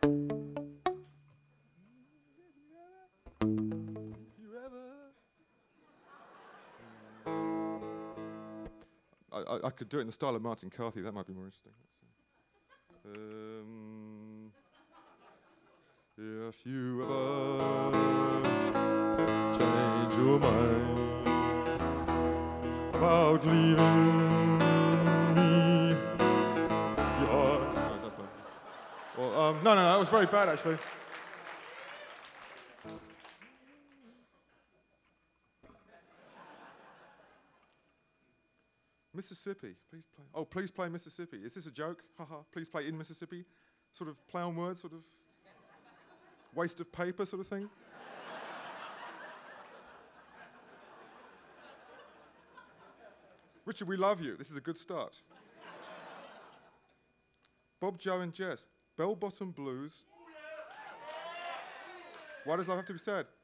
You ever? I could do it in the style of Martin Carthy. That might be more interesting. If you ever change your mind about leaving me, no, that's not. Well, no, that was very bad actually. Mississippi, please play. Oh, please play Mississippi. Is this a joke? Haha. Please play in Mississippi. Sort of play on words, sort of waste of paper, sort of thing. Richard, we love you. This is a good start. Bob, Joe, and Jess. Bell Bottom Blues. Why does love have to be sad?